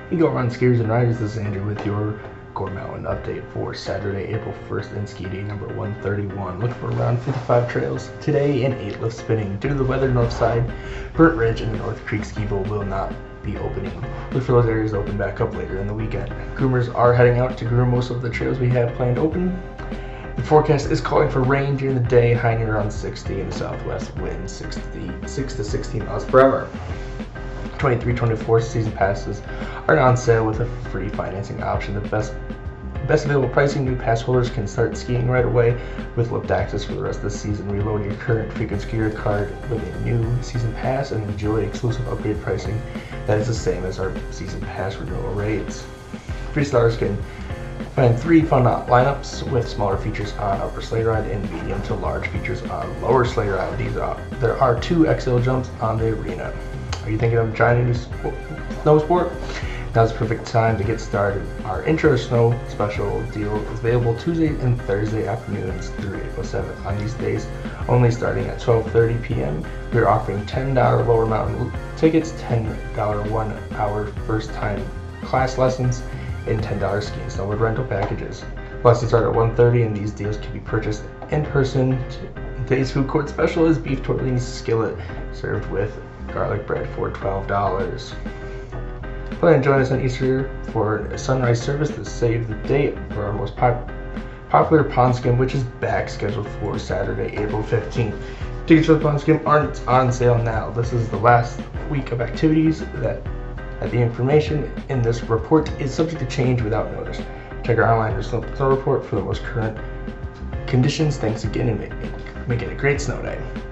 You go around skiers and riders, this is Andrew with your Gore Mountain update for Saturday, April 1st and ski day number 131. Look for around 55 trails today and 8 lift spinning. Due to the weather, north side, Burnt Ridge and the North Creek Ski Bowl will not be opening. Look for those areas to open back up later in the weekend. Groomers are heading out to groom most of the trails we have planned open. The forecast is calling for rain during the day, high near around 60 in the southwest, winds 6 to 16 miles per hour. 23-24 season passes are on sale with a free financing option. The best available pricing. New pass holders can start skiing right away with lift access for the rest of the season. Reload your current frequent skier card with a new season pass and enjoy exclusive upgrade pricing that is the same as our season pass renewal rates. Freestylers can find 3 fun lineups with smaller features on upper sleigh ride and medium to large features on lower sleigh ride. There are 2 XL jumps on the arena. Are you thinking of trying a new snow sport? Now's the perfect time to get started. Our Intro to Snow special deal is available Tuesday and Thursday afternoons through April 7th. On these days, only starting at 12:30 p.m., we're offering $10 Lower Mountain tickets, $10 1-hour first-time class lessons, and $10 ski and snowboard rental packages. Lessons start at 1:30, and these deals can be purchased in person. Today's food court special is beef tortellini skillet served with garlic bread for $12. Plan to join us on Easter for a sunrise service to save the date for our most popular pond skim, which is back, scheduled for Saturday, April 15th. Tickets for the pond skim aren't on sale now. This is the last week of activities that the information in this report is subject to change without notice. Check our online snow report for the most current conditions. Thanks again, and make it a great snow day.